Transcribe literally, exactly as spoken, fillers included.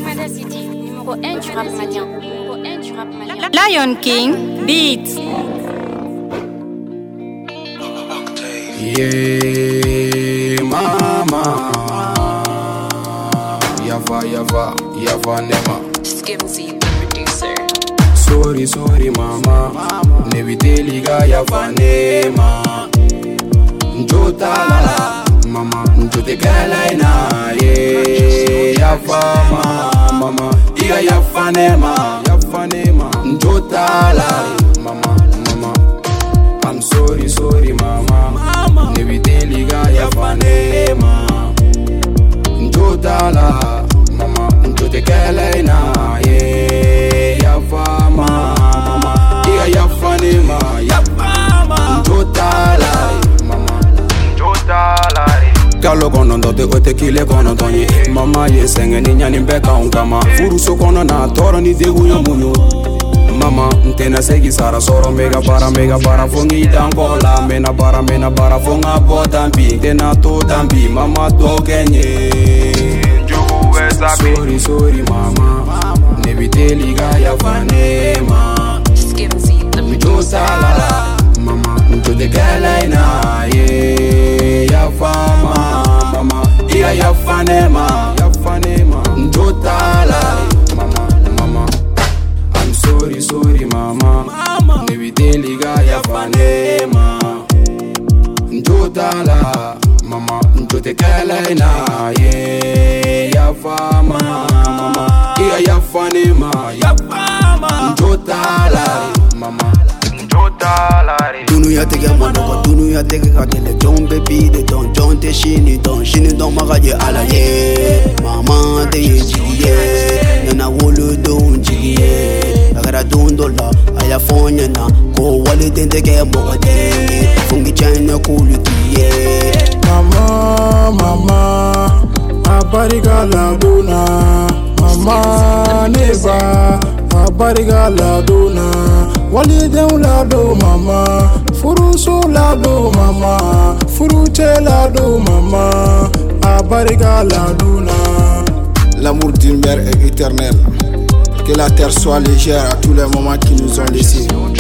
City, numéro un du rap malien. Numéro un du rap malien. Lion King Beats. Yeah, mama. Yava, yava, yava, nema. Skimzy, the producer. Sorry, sorry, mama. Neviteliga yava, nema. Njotala, mama. Njote galaina, yeah. Yava, mama. Iga yava, nema. Yava, nema. Njotala, mama, mama. I'm sorry, sorry, mama. Neviteliga yava, nema. Njotala, mama. Njote galaina, yeah. Yava, mama. Iga yava, nema. Yava, njotala, mama. Njotala. Kalo kono ndote ote kile kono tonye. Mama ye senge ni nyani mbeka unkama. Furuso kono na toro ni degu ya munyo. Mama ntena segi sara soro mega para mega para fongi dangola. Mena para mena para fonga potambi. Tena to tambi mama to kenye. Sorry sorry mama. Neviteliga ya vanema. Skimzy, the producer. Mama njote galaina yeah. Ya fama mama. Iya ya fanema. Ya fanema. Njotala mama mama. I'm sorry sorry mama. Neviteliga ya fanema. Njotala mama. Njote galaina yeah. Ya fama mama. Iya ya fanema. Ya fama. Njotala mama. Tunu ya tege manoko, tunu ya tege kakele John baby de don, John te shini don Shini don magaje ala ye Mama te ye jigi ye Nana wolo don jigi ye Agara don dola, aya fonya na Ko wale den tege moga dengi Fungi chane kulu kiye Mama, mama Abariga la duna Mama neba Abariga la duna Wali den la do mama Furuso la do mama Furuche la do mama Abariga la duna. L'amour d'une mère est éternel. Que la terre soit légère à tous les moments qui nous ont laissés.